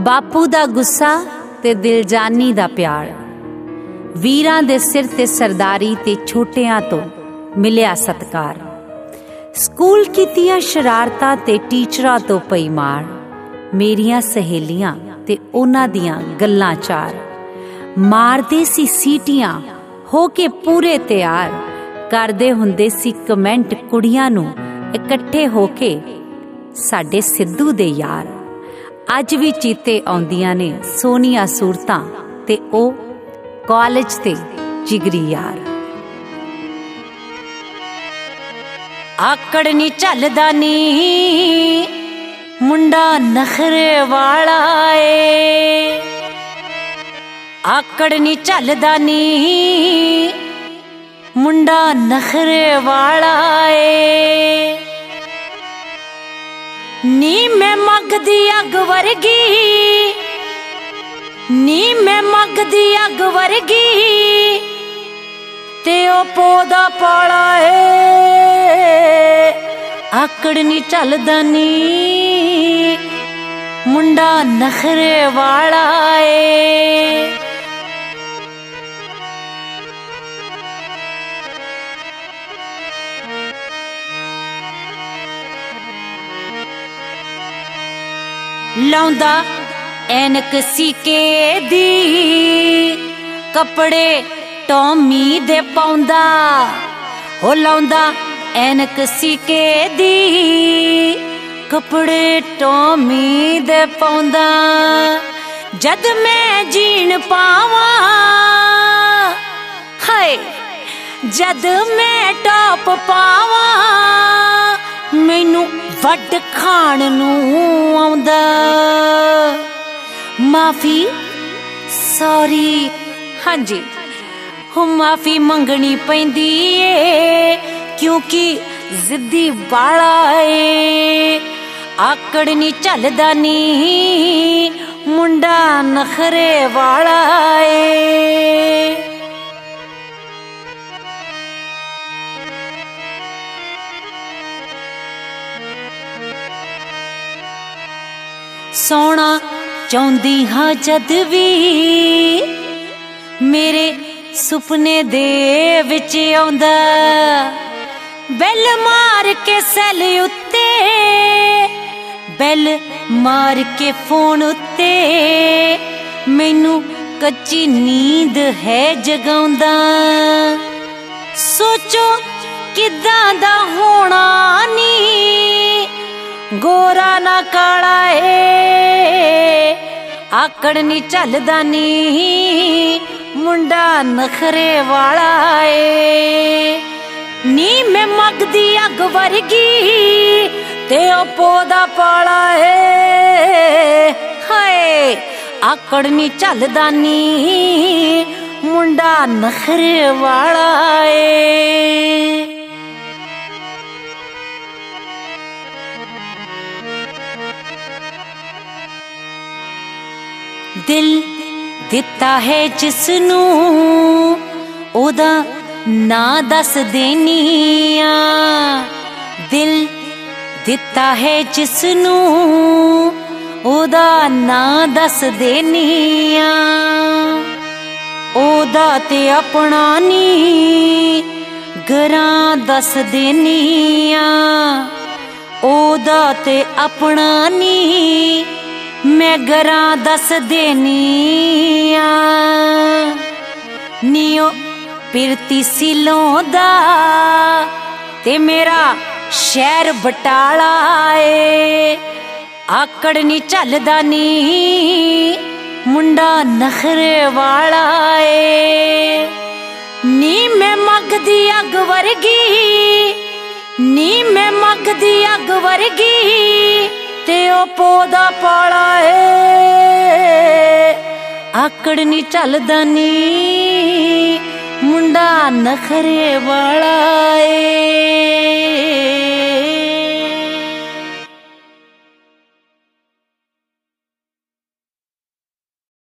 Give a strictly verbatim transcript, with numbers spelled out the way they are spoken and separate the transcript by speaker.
Speaker 1: ਬਾਪੂ ਦਾ ਗੁੱਸਾ ਤੇ ਦਿਲਜਾਨੀ ਦਾ ਪਿਆਰ, ਵੀਰਾਂ ਦੇ ਸਿਰ ਤੇ ਸਰਦਾਰੀ ਤੇ ਛੋਟਿਆਂ ਤੋਂ ਮਿਲਿਆ ਸਤਕਾਰ, ਸਕੂਲ ਕੀਤੀਆਂ ਸ਼ਰਾਰਤਾਂ ਤੇ ਟੀਚਰਾਂ ਤੋਂ ਪਈ ਮਾਰ, ਮੇਰੀਆਂ ਸਹੇਲੀਆਂ ਤੇ ਉਹਨਾਂ ਦੀਆਂ ਗੱਲਾਂ ਚਾਰ, ਮਾਰਦੇ ਸੀ ਸੀਟੀਆਂ ਹੋ ਕੇ ਪੂਰੇ ਤਿਆਰ, ਕਰਦੇ ਹੁੰਦੇ ਸੀ ਕਮੈਂਟ ਕੁੜੀਆਂ ਨੂੰ ਇਕੱਠੇ ਹੋ ਕੇ ਸਾਡੇ ਸਿੱਧੂ ਦੇ ਯਾਰ। ਅੱਜ ਵੀ ਚੀਤੇ ਆਉਂਦੀਆਂ ਨੇ ਸੋਹਣੀਆਂ ਸੂਰਤਾਂ ਤੇ ਉਹ ਕਾਲਜ ਤੇ ਜਿਗਰੀ ਯਾਰ। ਆਕੜ ਨੀ ਝੱਲਦਾ ਨੀ ਮੁੰਡਾ ਨਖਰੇ ਵਾਲਾ ਏ, ਆਕੜ ਨੀ ਝੱਲਦਾ ਨੀ ਮੁੰਡਾ ਨਖਰੇ ਵਾਲਾ ਏ, ਨੀ ਮੈਂ ਮੰਗਦੀ ਅੱਗ ਵਰਗੀ, ਨੀ ਮੈਂ ਮੰਗਦੀ ਅੱਗ ਵਰਗੀ ਤੇ ਉਹ ਪੌਦਾ ਪਾਲਾ ਏ, ਆਕੜ ਨੀ ਝੱਲਦਾ ਨੀ ਮੁੰਡਾ ਨਖਰੇ ਵਾਲਾ ਏ। ਲਾਉਂਦਾ ਐਨਕ ਸੀਕੇ ਦੀ, ਕੱਪੜੇ ਟੋਮੀ ਦੇ ਪਾਉਂਦਾ, ਹੋ ਲਾਉਂਦਾ ਐਨਕ ਸੀਕੇ ਦੀ, ਕੱਪੜੇ ਟੋਮੀ ਦੇ ਪਾਉਂਦਾ, ਜਦ ਮੈਂ ਜੀਣ ਪਾਵਾਂ ਹਾਏ, ਜਦ ਮੈਂ ਟੌਪ ਪਾਵਾਂ ਮੈਨੂੰ ਵੱਢ ਖਾਣ ਨੂੰ ਆਉਂਦਾ, ਮਾਫੀ ਸੌਰੀ ਹਾਂਜੀ ਹੋ ਮਾਫੀ ਮੰਗਣੀ ਪੈਂਦੀ ਏ ਕਿਉਂਕਿ ਜ਼ਿੱਦੀ ਬਾਲਾ ਏ, ਆਕੜ ਨੀ ਝੱਲਦਾ ਨੀ ਮੁੰਡਾ ਨਖਰੇ ਵਾਲਾ ਏ। ਸੋਹਣਾ ਚਾਹੁੰਦੀ ਹਾਂ ਜਦ ਵੀ ਮੇਰੇ ਸੁਪਨੇ ਦੇ ਵਿੱਚ ਆਉਂਦਾ, ਬੈਲ ਮਾਰ ਕੇ ਸੈਲ ਉੱਤੇ, ਬੈਲ ਮਾਰ ਕੇ ਫੋਨ ਉੱਤੇ ਮੈਨੂੰ ਕੱਚੀ ਨੀਂਦ ਹੈ ਜਗਾਉਂਦਾ, ਸੋਚੋ ਕਿੱਦਾਂ ਦਾ ਹੋਣਾ ਨੀ ਗੋਰਾ ਨਾ ਕਾਲਾ ਏ, ਆਕੜ ਨੀ ਝੱਲਦਾ ਨੀ ਮੁੰਡਾ ਨਖਰੇ ਵਾਲਾ ਏ, ਨੀ ਮੈਂ ਮੰਗਦੀ ਅੱਗ ਵਰਗੀ ਤੇ ਉਹ ਪੌਦਾ ਪਾਲਾ ਏ, ਹਾਏ ਆਕੜ ਨੀ ਝੱਲਦਾ ਨੀ ਮੁੰਡਾ ਨਖਰੇ ਵਾਲਾ ਏ। ਦਿਲ ਦਿੱਤਾ ਹੈ ਜਿਸਨੂੰ ਉਹਦਾ ਨਾਂ ਦੱਸ ਦੇਨੀ ਆ, ਦਿਲ ਦਿੱਤਾ ਹੈ ਜਿਸਨੂੰ ਉਹਦਾ ਨਾਂ ਦੱਸ ਦੇਨੀ ਆ, ਉਹਦਾ ਤੇ ਆਪਣਾ ਨੀ ਗਰਾਂ ਦੱਸ ਦੇਨੀ ਆ, ਉਹਦਾ ਤੇ ਆਪਣਾ ਨੀ ਮੈਂ ਗਰਾਂ ਦੱਸ ਦੇਨੀ ਆ, ਨੀਓ ਪਿਰਤੀ ਸਿਲੋਂ ਦਾ ਤੇ ਮੇਰਾ ਸ਼ਹਿਰ ਬਟਾਲਾ ਏ, ਆਕੜ ਨੀ ਝੱਲਦਾ ਨੀ ਮੁੰਡਾ ਨਖਰੇ ਵਾਲਾ ਏ, ਨੀ ਮੈਂ ਮੰਗਦੀ ਅੱਗ ਵਰਗੀ, ਨੀ ਮੈਂ ਮੰਗਦੀ ਅੱਗ ਵਰਗੀ ਤੇ ਉਹ ਪੌਦਾ ਪਾਲਾ ਏ, ਆਕੜ ਨੀ ਝੱਲਦਾ ਨੀ ਮੁੰਡਾ ਨਖਰੇ ਵਾਲਾ ਏ।